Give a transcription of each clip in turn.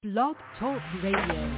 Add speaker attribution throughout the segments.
Speaker 1: Blog Talk Radio.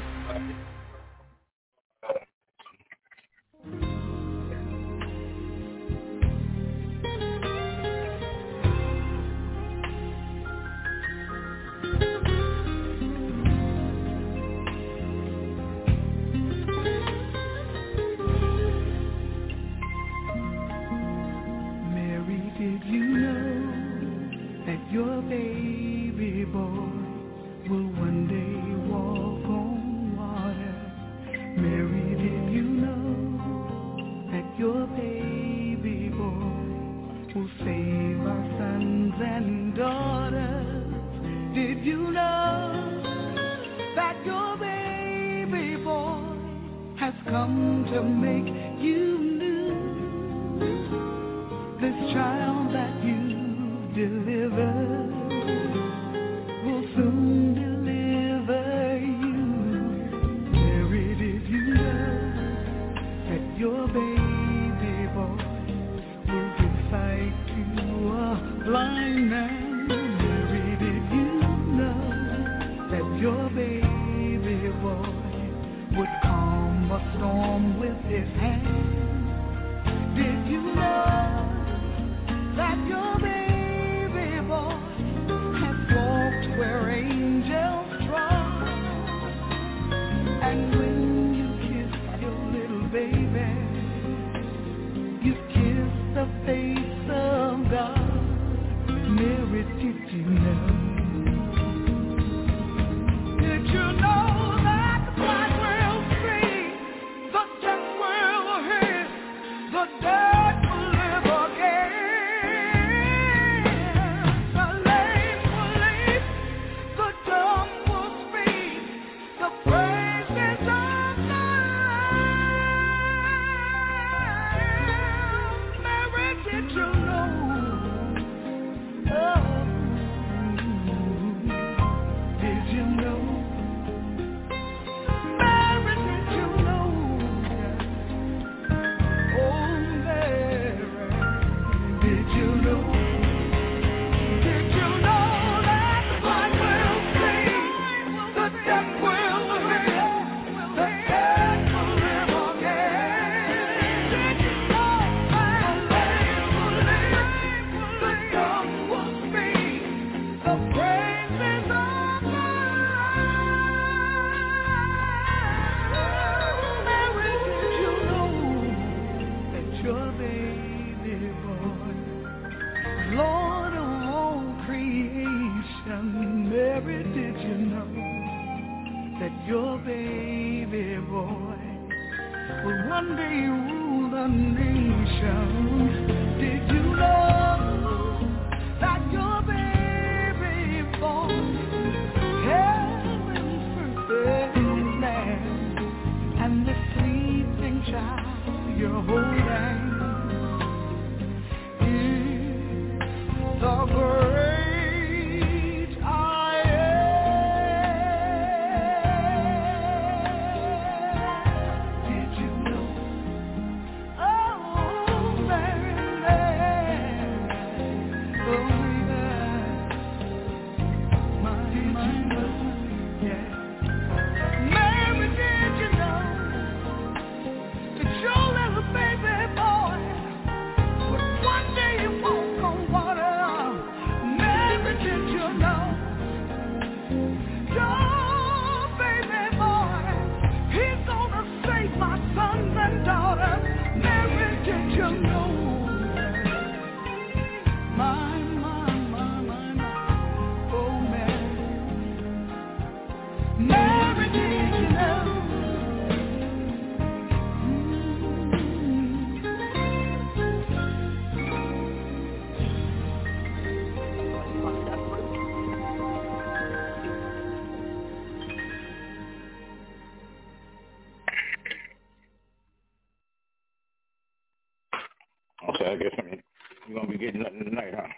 Speaker 2: Okay, I guess you're going to be getting nothing tonight, huh?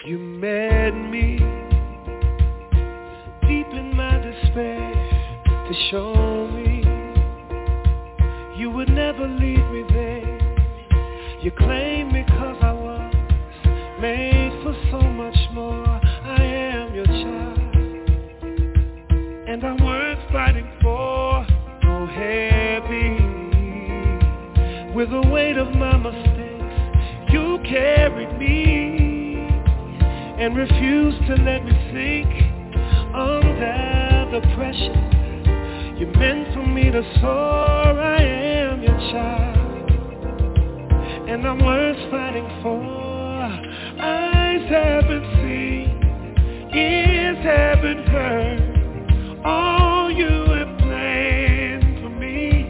Speaker 3: You met me deep in my despair to show me you would never leave me there. You claimed me 'cause I was made for so much more. I am your child, and I'm worth fighting for. Oh, heavy with the weight of my mistakes, you carried me and refused to let me sink under the pressure. You meant for me to soar. I am your child, and I'm worth fighting for. Eyes haven't seen, ears haven't heard all you have planned for me,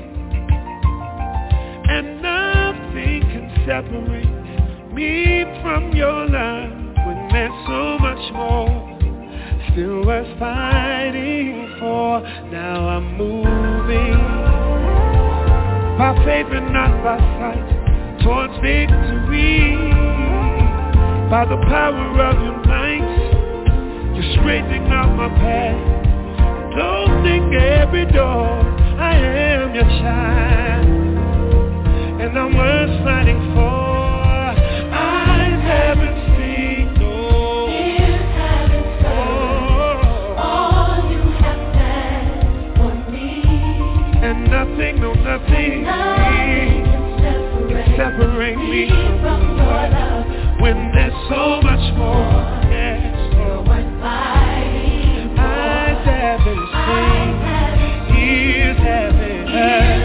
Speaker 3: and nothing can separate me from your love when there's so much more still worth fighting for. Now I'm moving by faith and not by sight towards victory. By the power of your might, you're straightening out my path, closing every door. I am your child, and I'm worth fighting for. Eyes haven't seen, no
Speaker 4: ears haven't heard all you have done for me,
Speaker 3: and nothing can separate me from your love. When there's so much more, yes,
Speaker 4: still worth fighting for.
Speaker 3: eyes haven't seen, ears haven't heard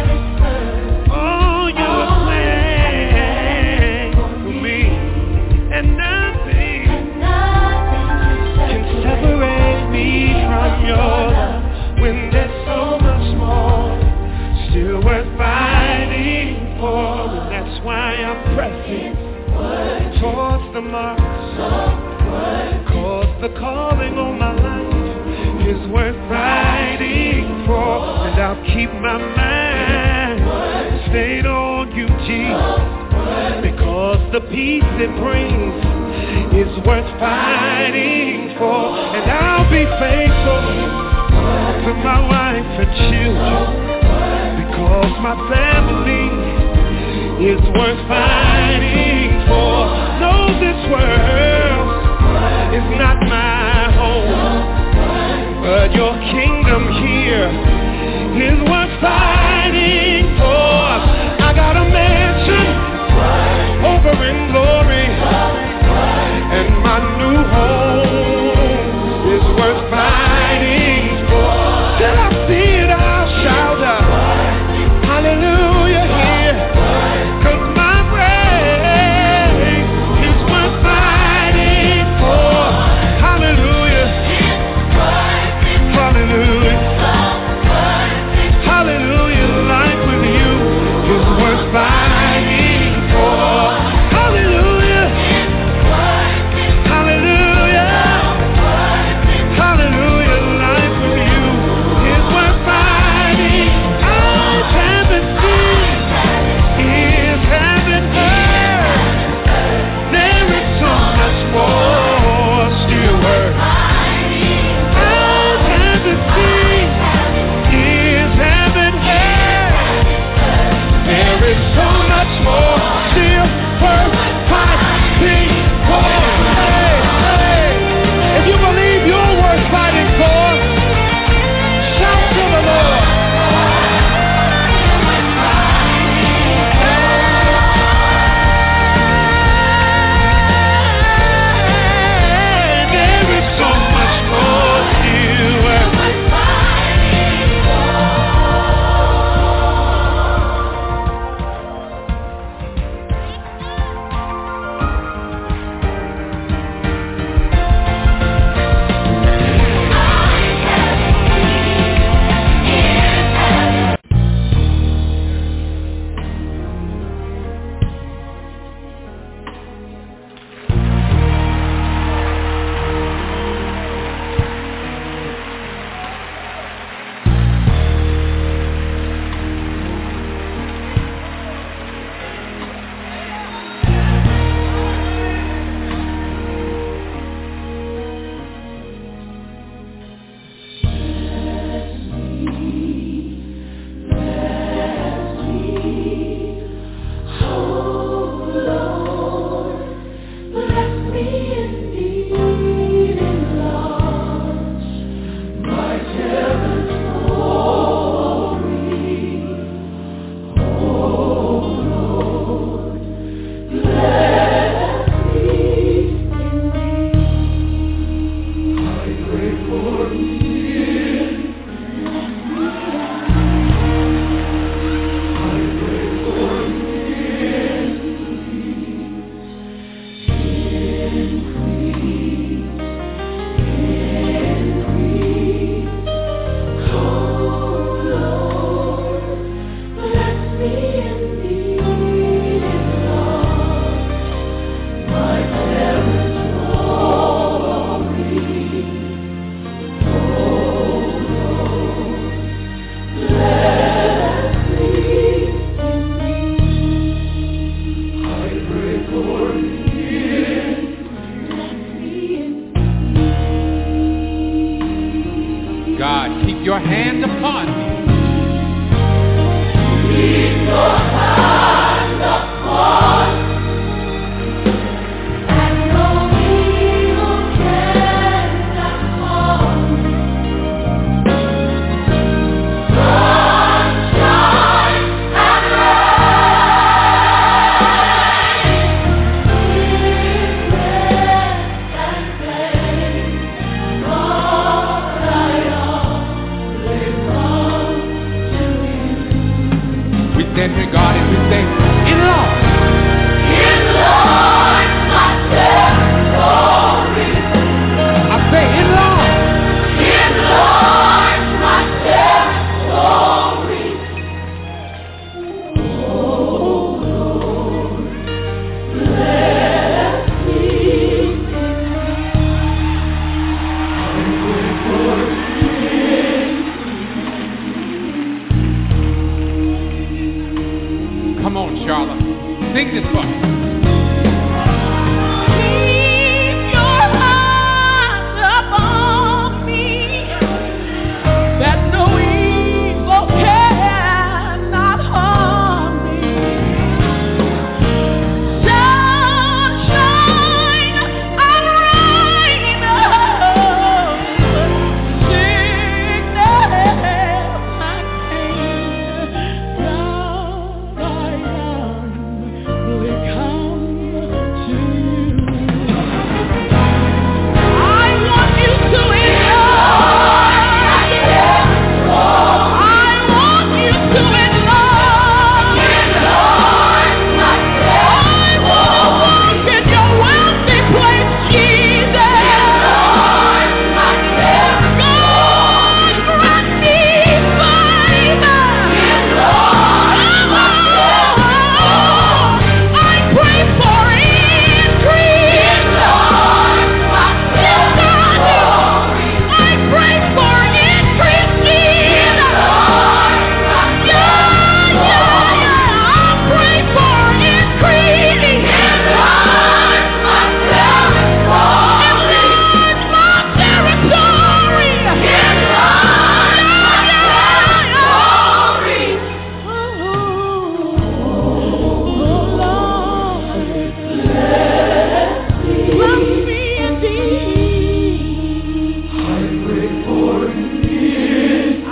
Speaker 3: all you have planned for me, and nothing can separate me from your love. When there's so much more still worth fighting for, and that's why I'm pressing towards the mark, 'cause the calling on my life is worth fighting for, and I'll keep my mind stayed on you, Jesus, because the peace it brings is worth fighting for, and I'll be faithful to my wife and children, because my family is worth fighting for. No, this world is not my home, but your kingdom here is worth fighting for. I got a mansion over in glory, and my new home is worth fighting for. Till I see it, I'll shout out hallelujah here, 'cause my praise is worth fighting for. Hallelujah, hallelujah, hallelujah. Stand here, God, and we say, enlarge.
Speaker 4: Enlarge my territory.
Speaker 3: I say, enlarge.
Speaker 4: Enlarge my territory. Oh, Lord, bless me.
Speaker 3: Come on, Charlotte. Sing this for us.
Speaker 4: Keep your hands upon me, that no evil cannot harm me. Sunshine and rain, sickness and pain, God, I humbly come to you. I want you to enlarge. I want you to enlarge. I want to walk in your wealthy place, Jesus. God, grant me favor. I pray for increase. I pray for increase, Jesus. I pray for increase. Enlarge my territory. Bless me indeed. I pray for increase.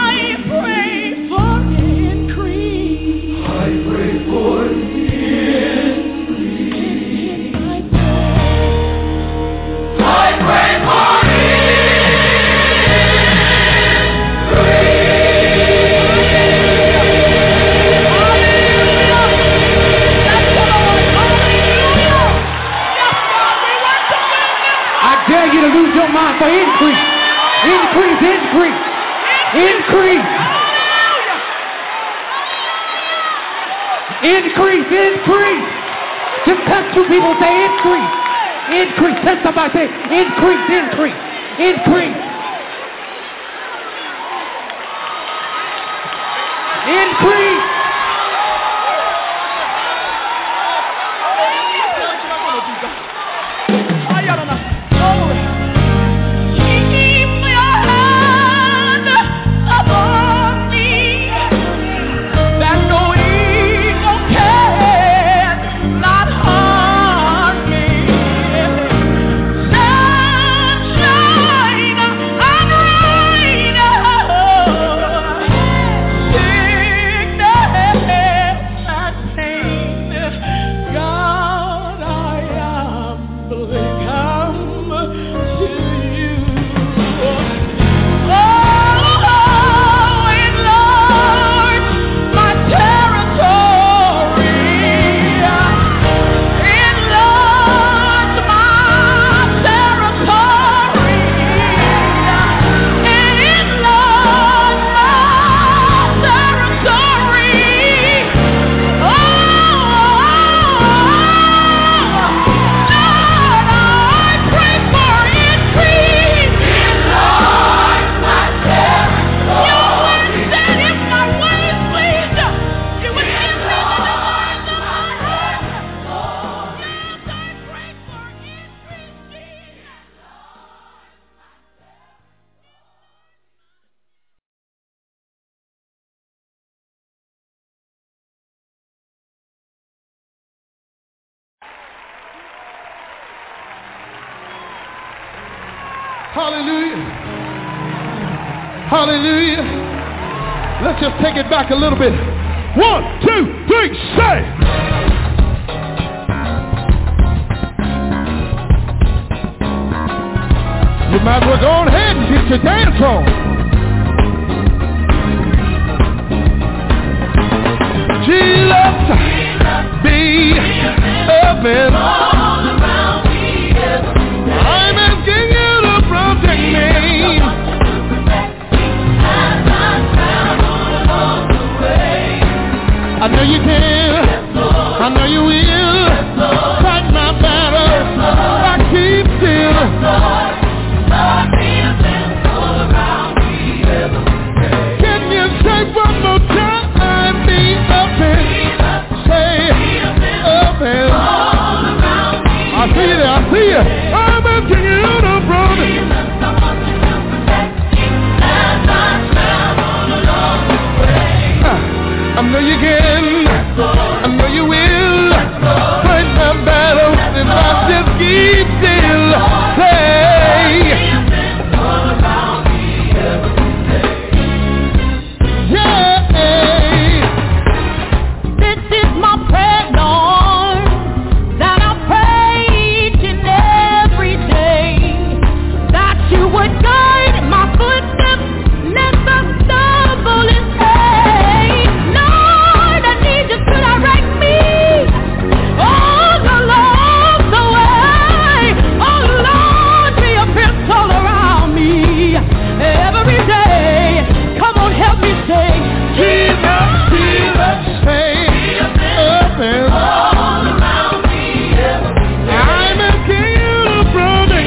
Speaker 3: I dare you to lose your mind for increase. Increase, increase. Increase. Increase, increase. Just touch two people, say increase. Increase. Touch somebody, say increase, increase. Increase. Increase.
Speaker 4: Keep your hand upon me, that no evil cannot harm me. Sunshine and rain, sickness and pain, God, I humbly come to you. Oh, enlarge my territory. Enlarge my territory. Enlarge my territory. Lord, I pray for increase. Enlarge my territory. Your word said if my ways please you, you would give me the desires of my heart. Yes, I pray for increase, Jesus.
Speaker 3: Hallelujah. Hallelujah. Let's just take it back a little bit. 1, 2, 3, say. You might as well go on ahead and get your dance on. I know you can. I know you will. Fight my battle. I keep still. Can you say one more time? Be up and say up and. I see you there. I see you. I'm asking you to run. I know you can, I know you will, fight my battles if I just keep still, say, yeah.
Speaker 4: This is my prayer, Lord, that I pray each and every day, that you would guide my footsteps, never stumble and say, Lord, I need you to direct me all along the way. Oh Lord, be a fence all around me every day. Come on, help me say,
Speaker 3: Jesus, Jesus, say, up and
Speaker 4: all around me every day.
Speaker 3: I'm asking you to protect me.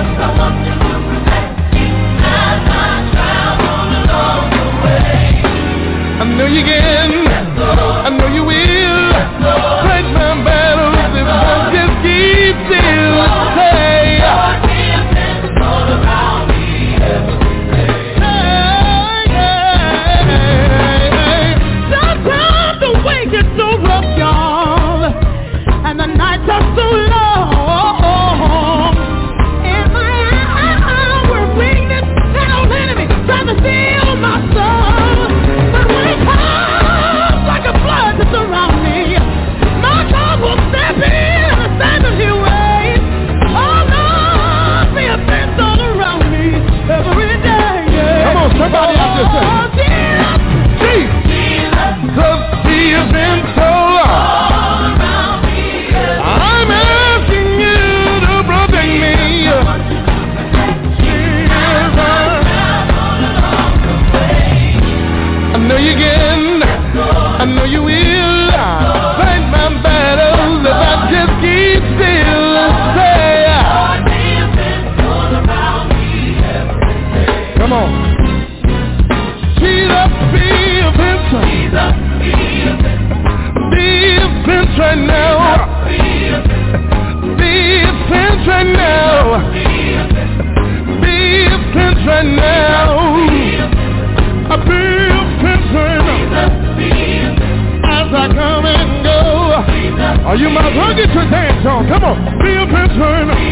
Speaker 3: I know you can, I know you will, fight my battles if I just keep still, say,
Speaker 4: Sometimes the way gets so rough, y'all, and the nights are so long, and my hour of weakness, that old enemy trying to steal my soul. But when it comes like a flood to surround me, my God will step in and stand in His way. Oh Lord, be a fence all around me every day. Yeah.
Speaker 3: Come on, somebody out there say,
Speaker 4: Oh, Jesus.
Speaker 3: Jesus, He has been so long. I'm asking you to protect me. Jesus, I know you can, I know you will, fight my battles if I just keep still, say, come on. Jesus, be a fence. Be a fence right now. Be a fence right now. Be a fence right now. Be a fence right now. As I come and go. Oh, you might as well get your dance on. Come on. Be a fence right now.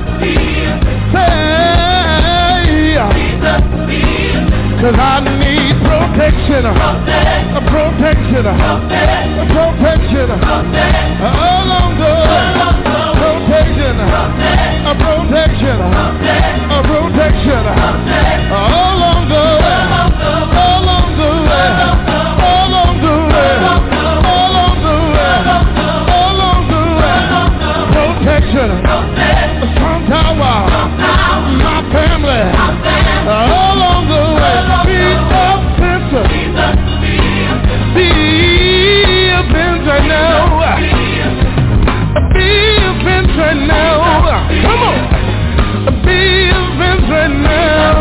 Speaker 3: Say, cause I need protection. Protection. Protection. Along the way. Protection. Protection. Protection. Along the way. Along the way. Along the way. Along the way. Along the way. Protection. Strong tower. My family. Along the way. Be a fence. Be a fence right now. Be a fence right now. Come on. Be a fence right now.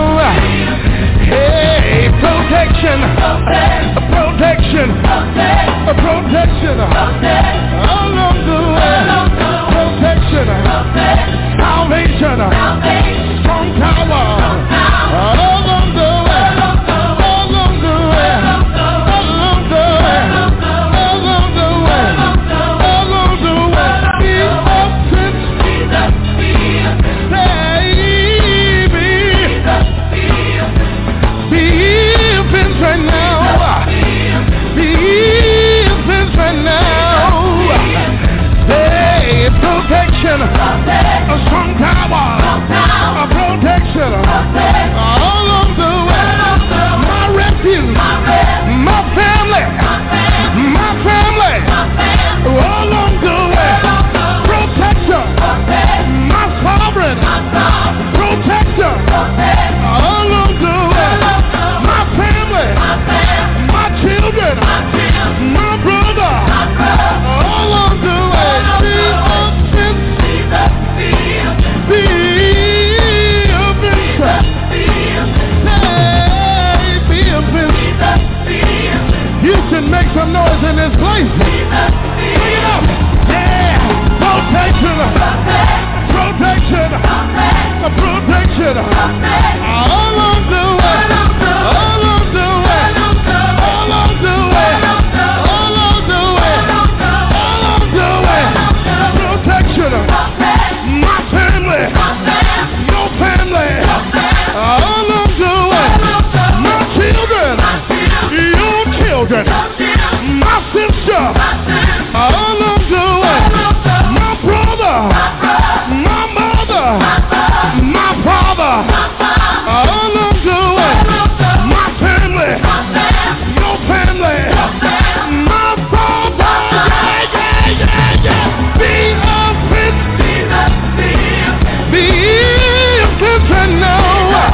Speaker 3: Hey, protection. Protection. Protection. Along the way. Protection. Salvation. Strong tower. Along the way. Along the way. Along the way. Along the way. Along the way. Be a fence. Save me. Be a fence right now. Be a fence right now. some noise in this place. Bring it up. Yeah. Protection. Protection. Protection. All of the way. All of the way. All of the way. All of the way. All of the way. Protection. My family. Your family. All of the way. My children. Your children. My sister. All of the way. My brother. My mother. My father. All of the way. My family. Your family. My father. Yeah. Be offense. Be intentional.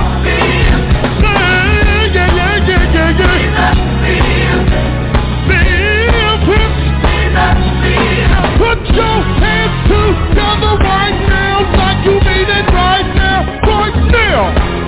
Speaker 3: Put your hands together right now, like you mean it right now, right now.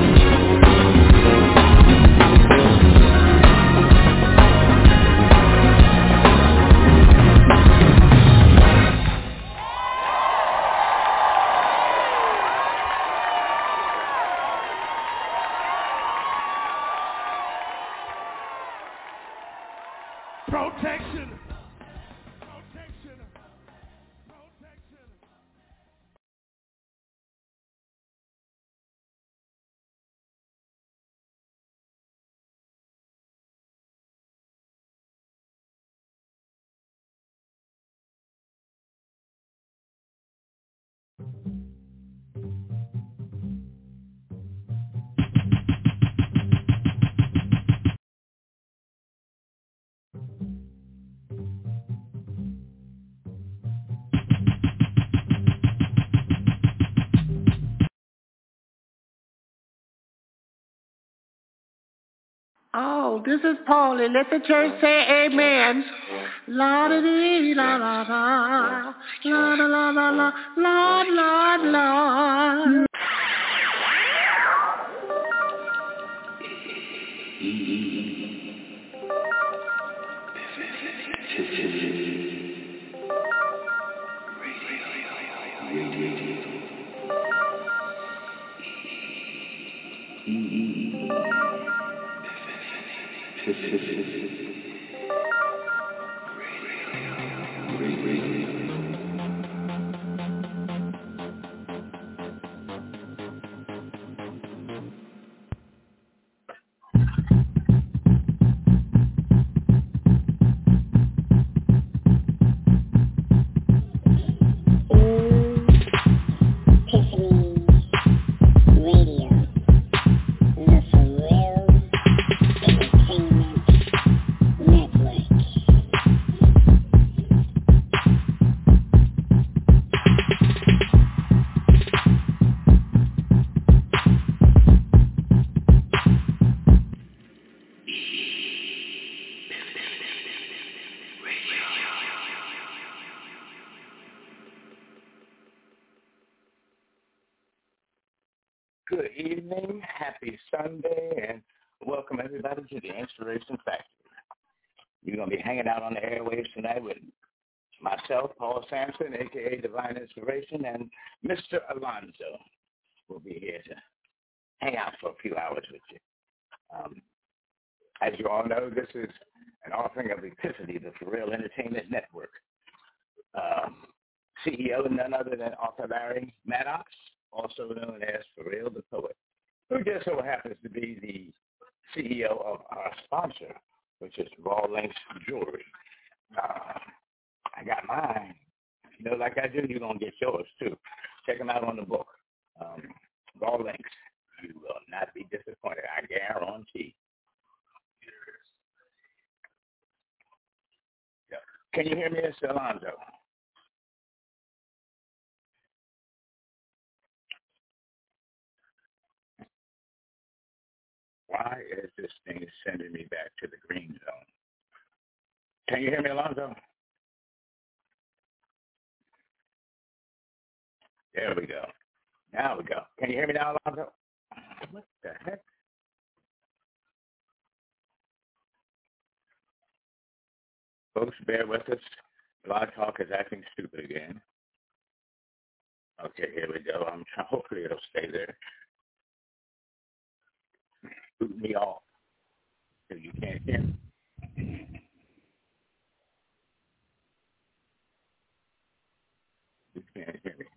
Speaker 3: Protection. Protection. Protection.
Speaker 5: Oh, this is Paulie. Let the church say amen. La da dee la la la la la la la la la la la.
Speaker 2: Good evening, happy Sunday, and welcome everybody to the Inspiration Factory. We're going to be hanging out on the airwaves tonight with myself, Paul Sampson, a.k.a. Divine Inspiration, and Mr. Alonzo will be here to hang out for a few hours with you. As you all know, this is an offering of Epiphany, the For Real Entertainment Network. CEO, none other than author Larry Maddox, also known as For Real the Poet, who just so happens to be the CEO of our sponsor, which is Raw Links Jewelry. I got mine. You know, like I do, you're going to get yours, too. Check them out on the book. Raw Links. You will not be disappointed, I guarantee. Can you hear me, Mr. Alonzo? Why is this thing sending me back to the green zone? Can you hear me, Alonzo? There we go. Now we go. Can you hear me now, Alonzo? What the heck? Folks, bear with us. Blog Talk is acting stupid again. Okay, here we go. Hopefully it'll stay there. Boot me off so you can't hear me. You can't hear me.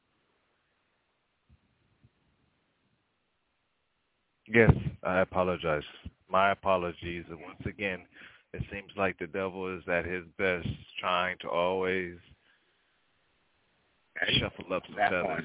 Speaker 6: Yes, I apologize. My apologies. And once again, it seems like the devil is at his best, trying to always shuffle up some feathers.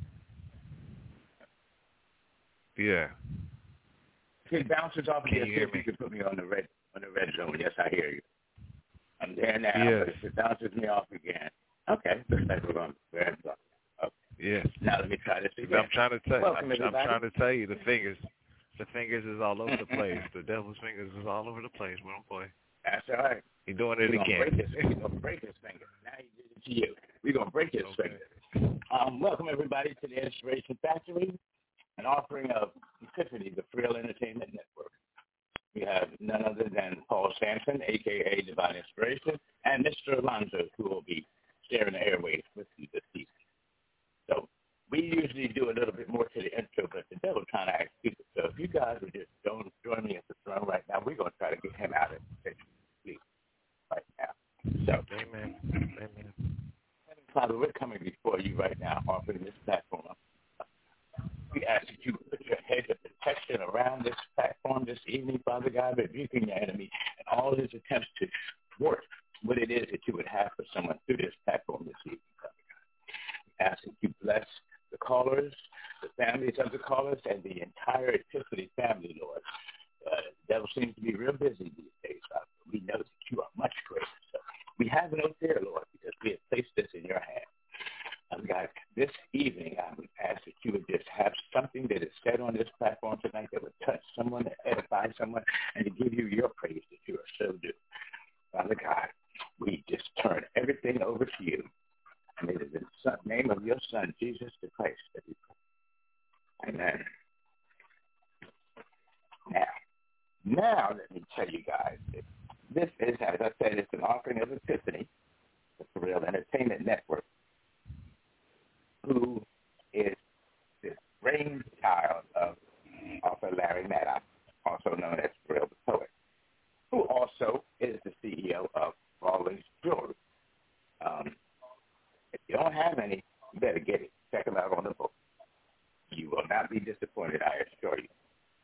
Speaker 6: Yeah.
Speaker 2: It bounces off.
Speaker 6: Can you hear me?
Speaker 2: You can put me on the red zone. Yes, I hear you. I'm there now,
Speaker 6: yes.
Speaker 2: But if it bounces me off again, okay. Looks like we're going to okay.
Speaker 6: Yes.
Speaker 2: Now let me try this again.
Speaker 6: I'm trying to tell.
Speaker 2: Welcome,
Speaker 6: I'm trying to tell you the fingers is all over the place. The devil's fingers is all over the place, little boy.
Speaker 2: That's all right.
Speaker 6: You're doing it again.
Speaker 2: We're going to break his finger. Now he did it to you. We're going to break his finger. Welcome, everybody, to the Inspiration Factory, an offering of Epiphany, the Frill Entertainment Network. We have none other than Paul Sampson, a.k.a. Divine Inspiration, and Mr. Alonzo, who will be sharing the airwaves with you this season. So we usually do a little bit more to the intro, but the devil's trying to act stupid. So if you guys would just don't join me at the throne right now, we're going to try to get him out of the picture, please, right now. So,
Speaker 6: Amen.
Speaker 2: Father, we're coming before you right now, offering this platform. We ask that you put your hedge of protection around this platform this evening, Father God, rebuking the enemy and all his attempts to thwart what it is that you would have for someone through this platform this evening, Father God. We ask that you bless the callers, the families of the callers, and the entire Epiphany family, Lord. The devil seems to be real busy these days, Father. We know that you are much greater. So we have no fear, Lord, because we have placed this in your hand. God, this evening, I would ask that you would just have something that is said on this platform tonight that would touch someone, to edify someone, and to give you your praise that you are so due. Father God, we just turn everything over to you. And it is in the name of your Son, Jesus the Christ, that we pray. Amen. Now, let me tell you guys, this is, as I said, it's an offering of Epiphany, the Frill Entertainment Network, who is the brainchild of author Larry Maddox, also known as Frill the Poet, who also is the CEO of Rawlings Jewelry. If you don't have any, you better get it. Check them out on the book. You will not be disappointed, I assure you.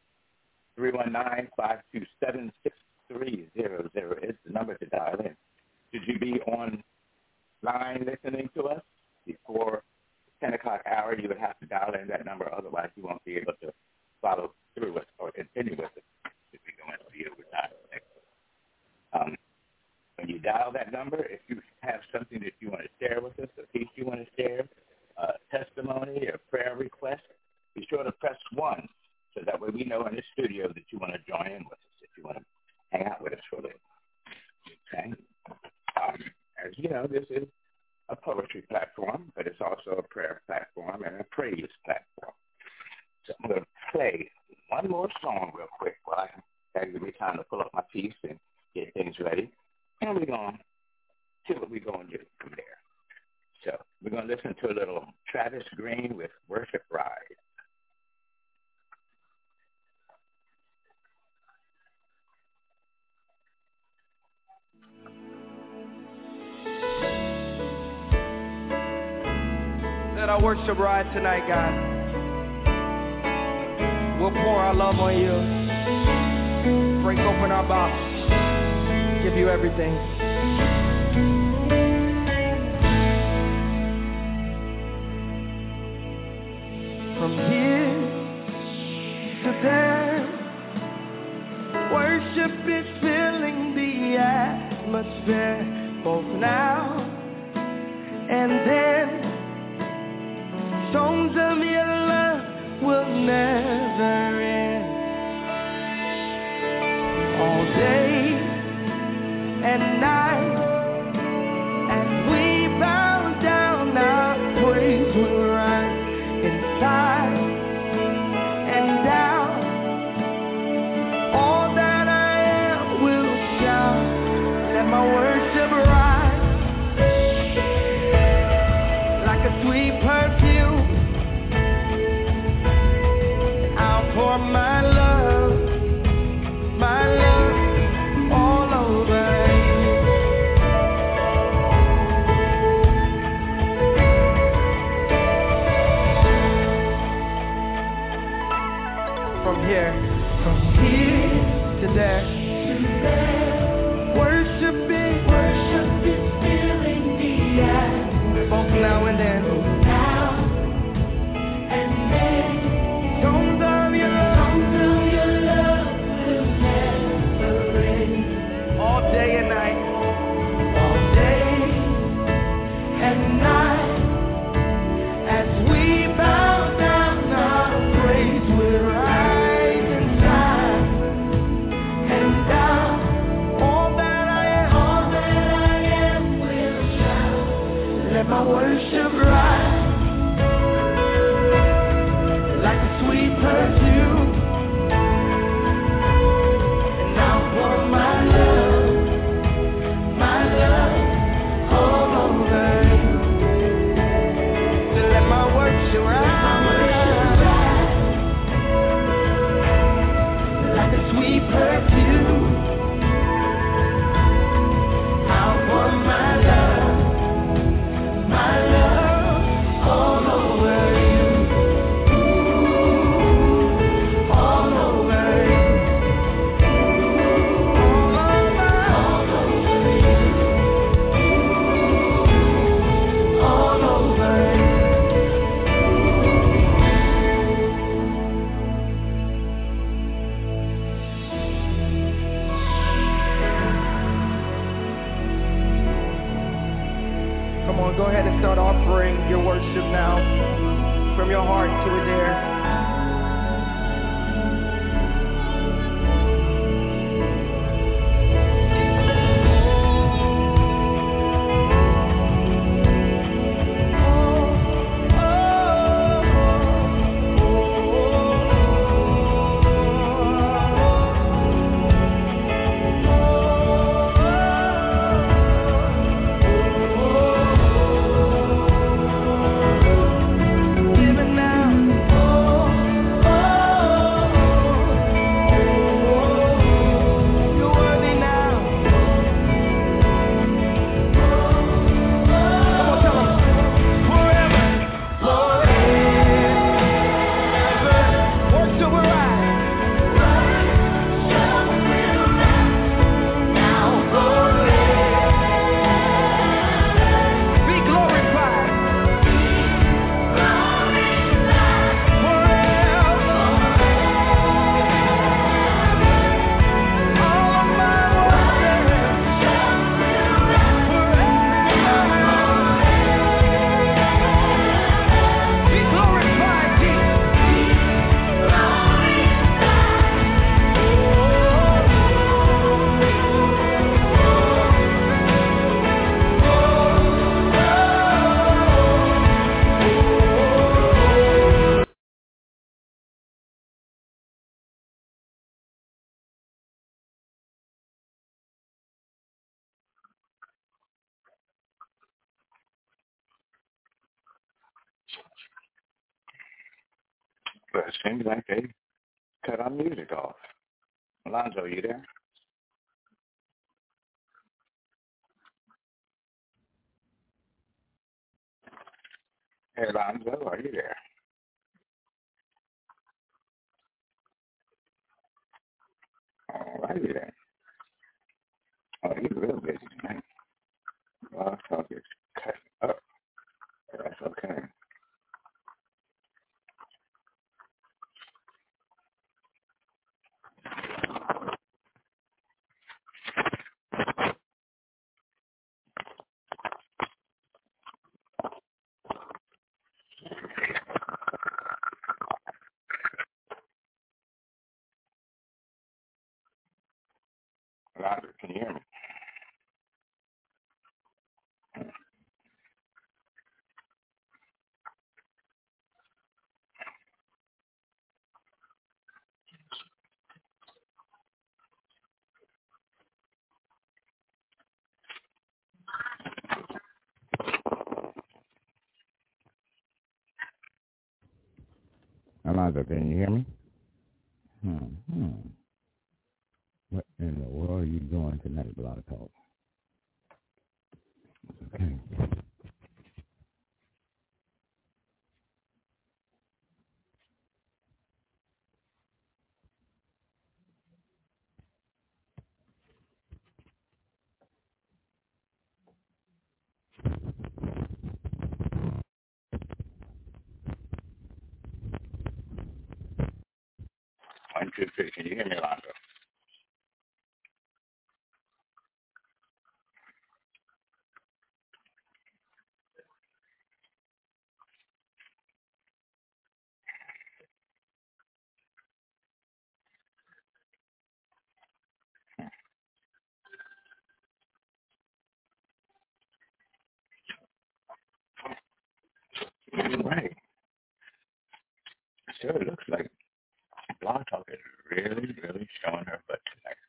Speaker 2: 319-527-6300 is the number to dial in. Should you be online listening to us before 10 o'clock hour, you would have to dial in that number. Otherwise, you won't be able to follow through with or continue with it if we go into the overtime. When you dial that number, if you have something that you want to share with us, a piece you want to share, a testimony, a prayer request, be sure to press 1 so that way we know in the studio that you want to join in with us, that you want to hang out with us for a little. Okay? As you know, this is a poetry platform, but it's also a prayer platform and a praise platform. So I'm going to play one more song real quick while I give me time to pull up my piece and get things ready. And we're going to see what we're going to do from there. So we're going to listen to a little Travis Green with Worship Ride.
Speaker 7: Let our worship ride tonight, God. We'll pour our love on you. Break open our box. Give you everything. From here to there, worship is filling the atmosphere, both now and then. Songs of your love will never end. All day and night, as we bow down, our praise will rise inside and down. All that I am will shout. Let my words worship rise like a sweet perfume. And I pour my love all over you. So let my worship rise like a sweet perfume. I'll pour my love all over you. All over you. All over you. All over you. Come on, go ahead and start offering your worship now. From your heart to his ear. Living now. You're worthy now. Come on, tell 'em. Forever. Worship will rise. Now be glorified. Forever. All of my worship. Be glorified, Jesus.
Speaker 2: But it seems like they cut our music off. Alonzo, you there? Hey, Alonzo, are you there? All righty then. Oh, you're real busy tonight. Well, I thought it's cut up. That's okay. Alonzo, can you hear me? Alonzo, can you hear me? What in the world are you doing tonight, Blog Talk? Okay. One, two, three. Can you hear me, Alonzo? Right. So it looks like Blog Talk is really, really showing her butt tonight.